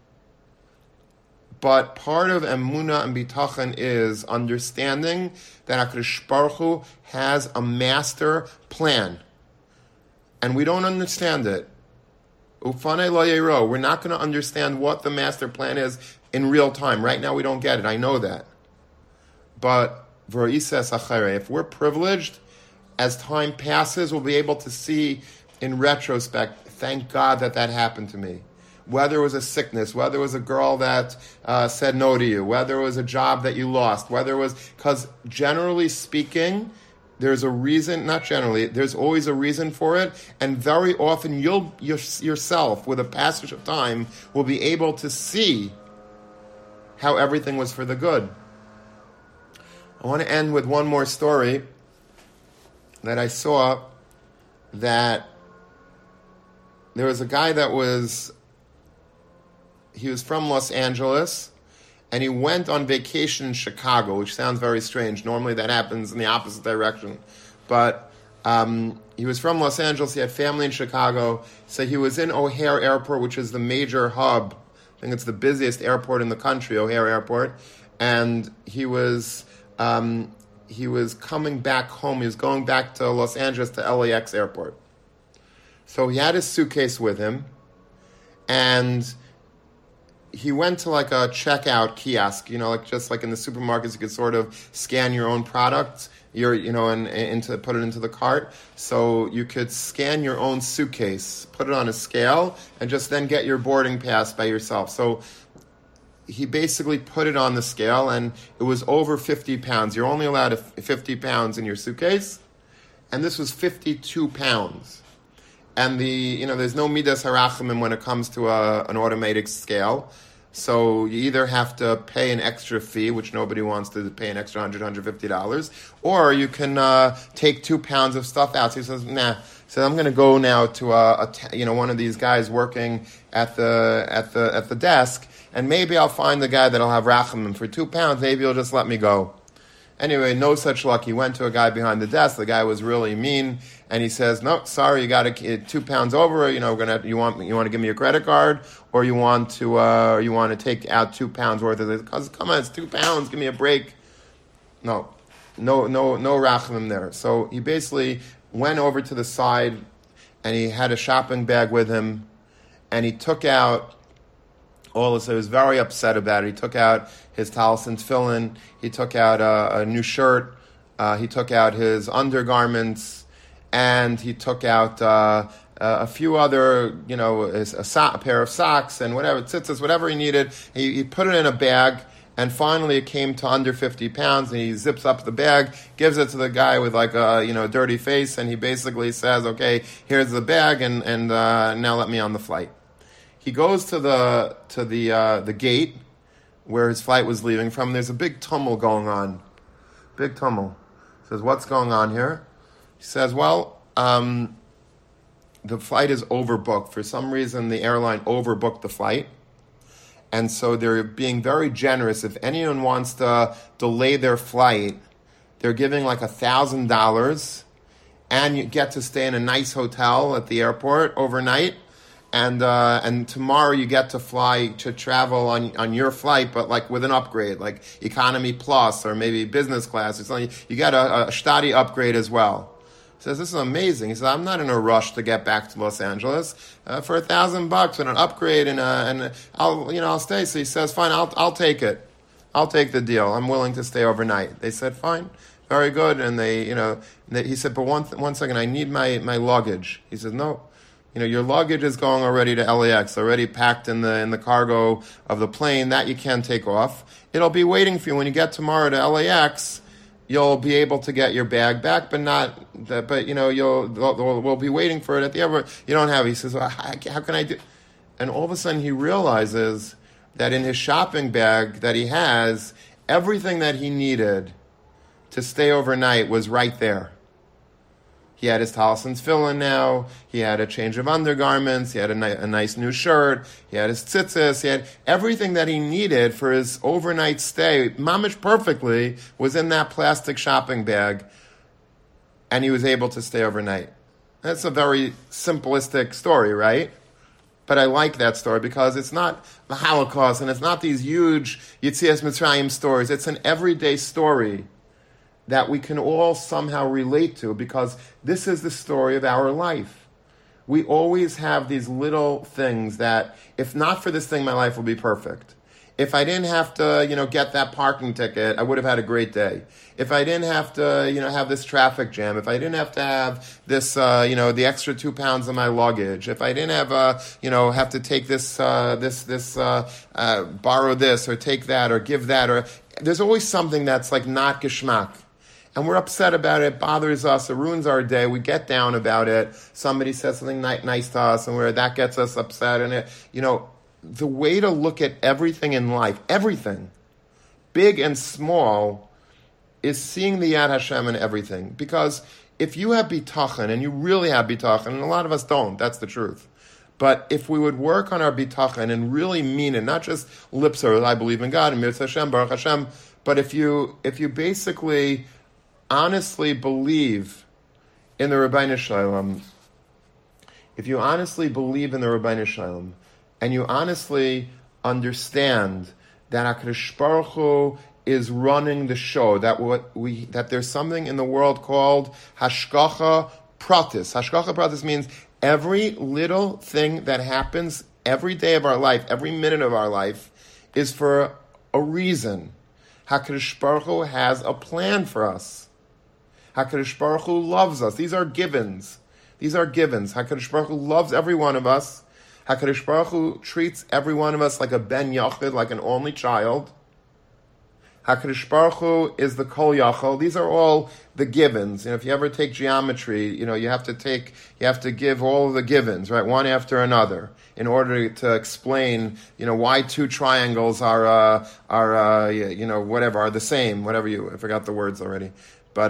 But part of Emunah and Bitachon is understanding that HaKadosh Baruch Hu has a master plan. And we don't understand it. Ufanei lo yero. We're not going to understand what the master plan is in real time. Right now we don't get it. I know that. But if we're privileged, as time passes, we'll be able to see in retrospect, thank God that happened to me. Whether it was a sickness, whether it was a girl that said no to you, whether it was a job that you lost, whether it was, because generally speaking, there's a reason, not generally, there's always a reason for it, and very often you'll yourself, with a passage of time, will be able to see how everything was for the good. I want to end with one more story that I saw, that there was a guy that he was from Los Angeles, and he went on vacation in Chicago, which sounds very strange. Normally that happens in the opposite direction. But he was from Los Angeles, he had family in Chicago, so he was in O'Hare Airport, which is the major hub. I think it's the busiest airport in the country, O'Hare Airport. And he was coming back home. He was going back to Los Angeles to LAX Airport. So he had his suitcase with him, and he went to like a checkout kiosk, like just like in the supermarkets, you could sort of scan your own products, and put it into the cart. So you could scan your own suitcase, put it on a scale, and just then get your boarding pass by yourself. So he basically put it on the scale, and it was over 50 pounds. You're only allowed 50 pounds in your suitcase, and this was 52 pounds. And there's no midas harachamim when it comes to an automatic scale. So you either have to pay an extra fee, which nobody wants to pay an extra $100, $150, or you can take 2 pounds of stuff out. So he says, nah. So I'm going to go now to one of these guys working at the desk, and maybe I'll find the guy that'll have rachamim for 2 pounds. Maybe he'll just let me go. Anyway, no such luck. He went to a guy behind the desk. The guy was really mean, and he says, "No, sorry, you got 2 pounds over. You want to give me a credit card, or you want to take out 2 pounds worth of it? Come on, it's 2 pounds. Give me a break." No rachamim there. So he basically went over to the side, and he had a shopping bag with him, and he took out. So he was very upset about it. He took out his talis and tefillin. He took out a new shirt. He took out his undergarments, and he took out a few other, a pair of socks and whatever, tzitzis, whatever he needed. He put it in a bag, and finally it came to under 50 pounds, and he zips up the bag, gives it to the guy with like a dirty face, and he basically says, "Okay, here's the bag, and now let me on the flight." He goes to the gate where his flight was leaving from. There's a big tumult going on. Big tumult. He says, "What's going on here?" He says, "Well, the flight is overbooked. For some reason, the airline overbooked the flight. And so they're being very generous. If anyone wants to delay their flight, they're giving like $1,000, and you get to stay in a nice hotel at the airport overnight. And tomorrow you get to travel on your flight, but like with an upgrade, like economy plus or maybe business class or something. You get a study upgrade as well." He says, "This is amazing." He says, "I'm not in a rush to get back to Los Angeles for $1,000 and an upgrade, and I'll stay." So he says, "Fine, I'll take it. I'll take the deal. I'm willing to stay overnight." They said, "Fine, very good." And he said, "But one second, I need my luggage." He says, "No. Your luggage is going already to LAX, already packed in the cargo of the plane. That you can't take off. It'll be waiting for you when you get tomorrow to LAX. You'll be able to get your bag back, we'll be waiting for it at the airport. You don't have it." He says, "Well, how can I do?" And all of a sudden he realizes that in his shopping bag that he has, everything that he needed to stay overnight was right there. He had his talis and tefillin now. He had a change of undergarments. He had a nice new shirt. He had his tzitzis. He had everything that he needed for his overnight stay. Mamish perfectly was in that plastic shopping bag, and he was able to stay overnight. That's a very simplistic story, right? But I like that story because it's not the Holocaust, and it's not these huge Yetzias Mitzrayim stories. It's an everyday story that we can all somehow relate to, because this is the story of our life. We always have these little things that, if not for this thing, my life will be perfect. If I didn't have to, get that parking ticket, I would have had a great day. If I didn't have to, have this traffic jam, if I didn't have to have this, the extra 2 pounds of my luggage, if I didn't have, have to take this, borrow this or take that or give that, or there's always something that's like not geschmack. And we're upset about it. It bothers us. It ruins our day. We get down about it. Somebody says something nice to us, and that gets us upset. And the way to look at everything in life, everything, big and small, is seeing the Yad Hashem in everything. Because if you have bitachon, and you really have bitachon, and a lot of us don't, that's the truth. But if we would work on our bitachon and really mean it, not just lip service, I believe in God, and Mitzvah Hashem, Baruch Hashem, but if you basically honestly believe in the Rabbeinu Shalom, if you honestly believe in the Rabbeinu Shalom, and you honestly understand that HaKadosh Baruch Hu is running the show, that there's something in the world called Hashgacha Pratis. Hashgacha Pratis means every little thing that happens Every day of our life, every minute of our life is for a reason. HaKadosh Baruch Hu has a plan for us. HaKadosh Baruch Hu loves us. These are givens. These are givens. HaKadosh Baruch Hu loves every one of us. HaKadosh Baruch Hu treats every one of us like a ben yachid, like an only child. HaKadosh Baruch Hu is the kol yachol. These are all the givens. If you ever take geometry, you have to give all of the givens, right, one after another, in order to explain, why two triangles are the same. I forgot the words already, but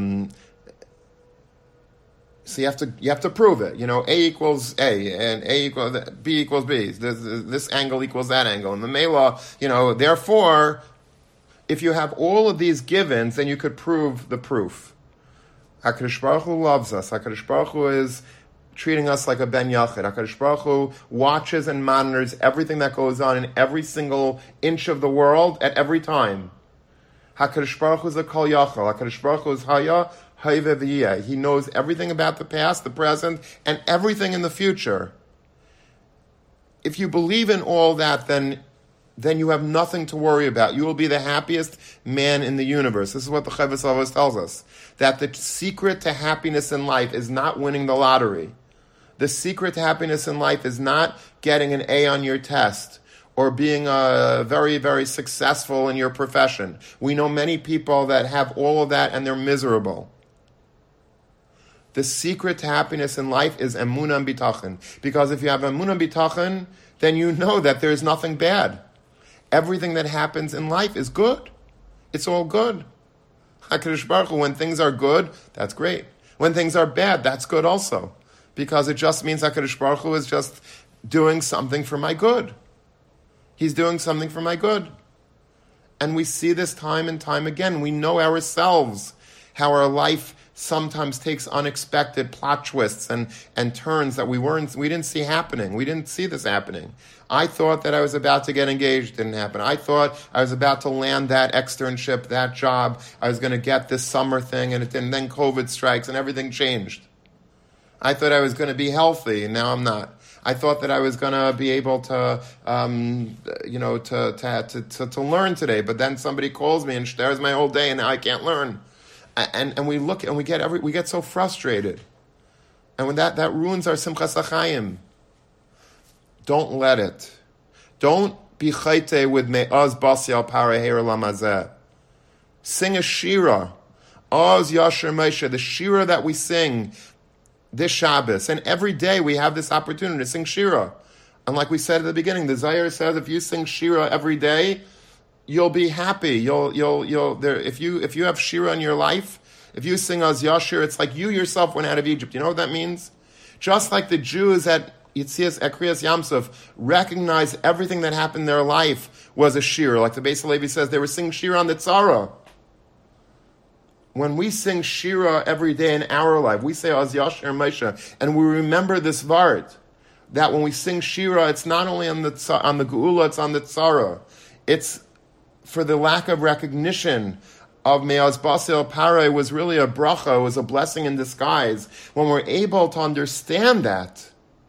so you have to prove it. A equals A, and A equals B equals B. This angle equals that angle, and the Mela, therefore, if you have all of these givens, then you could prove the proof. HaKadosh Baruch Hu loves us. HaKadosh Baruch Hu is treating us like a ben yachid. HaKadosh Baruch Hu watches and monitors everything that goes on in every single inch of the world at every time. HaKadosh Baruch Hu is a kol yachol. HaKadosh Baruch Hu is haya, hayve v'yeh. He knows everything about the past, the present, and everything in the future. If you believe in all that, then you have nothing to worry about. You will be the happiest man in the universe. This is what the Chovos HaLevavos tells us. That the secret to happiness in life is not winning the lottery. The secret to happiness in life is not getting an A on your test or being very, very successful in your profession. We know many people that have all of that and they're miserable. The secret to happiness in life is emunah and bitachon. Because if you have emunah and bitachon, then you know that there is nothing bad. Everything that happens in life is good. It's all good. HaKadosh Baruch Hu, when things are good, that's great. When things are bad, that's good also. Because it just means HaKadosh Baruch Hu is just doing something for my good. He's doing something for my good. And we see this time and time again. We know ourselves how our life sometimes takes unexpected plot twists and turns that we didn't see happening. We didn't see this happening. I thought that I was about to get engaged, didn't happen. I thought I was about to land that externship, that job. I was going to get this summer thing, and it didn't. Then COVID strikes, and everything changed. I thought I was going to be healthy, and now I'm not. I thought that I was going to be able to, to learn today, but then somebody calls me and there's my whole day, and now I can't learn. And we look and we get so frustrated, and when that ruins our simchas hachayim. Don't let it. Don't be chayte with me'az basi al parei heir lamazeh. Sing a shira, Oz Yasher Moshe, the shira that we sing this Shabbos, and every day we have this opportunity to sing shira. And like we said at the beginning, the Zohar says if you sing shira every day, you'll be happy. If you have shira in your life, if you sing Az Yashir, it's like you yourself went out of Egypt. You know what that means? Just like the Jews at Yitzias Kriyas Yamsuf recognized everything that happened in their life was a shira. Like the Beis Halevi says, they were singing shira on the tzara. When we sing shira every day in our life, we say Az Yashir Moshe, and we remember this vart, that when we sing shira, it's not only on the geula, it's on the tzara. It's for the lack of recognition of Me'az Basil Parei was really a bracha, was a blessing in disguise. When we're able to understand that,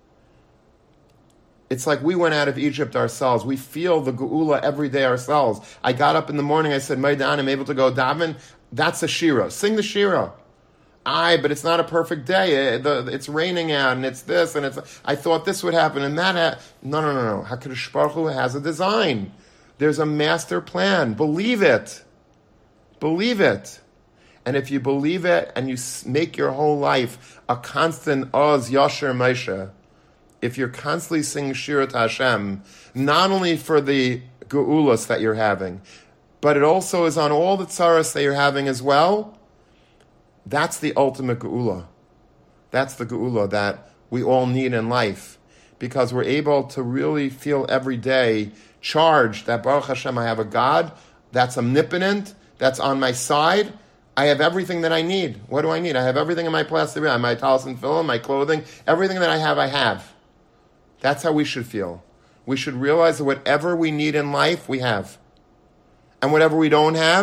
it's like we went out of Egypt ourselves. We feel the geula every day ourselves. I got up in the morning, I said, Maidan, I'm able to go daven. That's a shira. Sing the shira. But it's not a perfect day. It's raining out, and it's this, and I thought this would happen, and that. No. HaKadosh Baruch Hu has a design. There's a master plan. Believe it. Believe it. And if you believe it, and you make your whole life a constant Oz Yasher Moshe, if you're constantly singing Shira to Hashem, not only for the geulas that you're having, but it also is on all the tzaras that you're having as well, that's the ultimate geula. That's the geula that we all need in life, because we're able to really feel every day charged that Baruch Hashem, I have a God that's omnipotent, that's on my side. I have everything that I need. What do I need? I have everything in my plastic bag, my talis and film, my clothing, everything that I have. That's how we should feel. We should realize that whatever we need in life, we have. And whatever we don't have,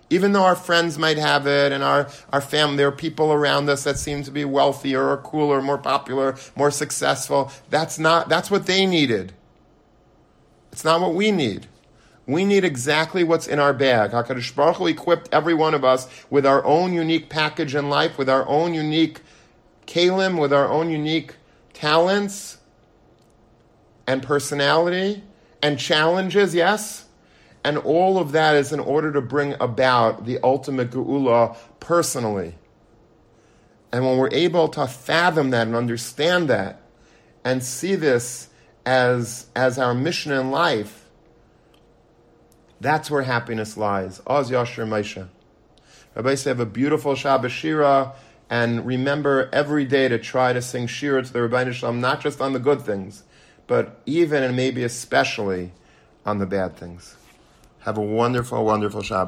Even though our friends might have it, and our family, there are people around us that seem to be wealthier or cooler, more popular, more successful. That's what they needed. It's not what we need. We need exactly what's in our bag. HaKadosh Baruch Hu equipped every one of us with our own unique package in life, with our own unique kalim, with our own unique talents and personality and challenges, yes? And all of that is in order to bring about the ultimate geula personally. And when we're able to fathom that and understand that and see this as our mission in life, that's where happiness lies. Oz Yasher Moshe. Rabbi say, have a beautiful Shabbos Shira, and remember every day to try to sing Shira to the Rebbeinu Shalom, not just on the good things, but even and maybe especially on the bad things. Have a wonderful, wonderful Shabbos.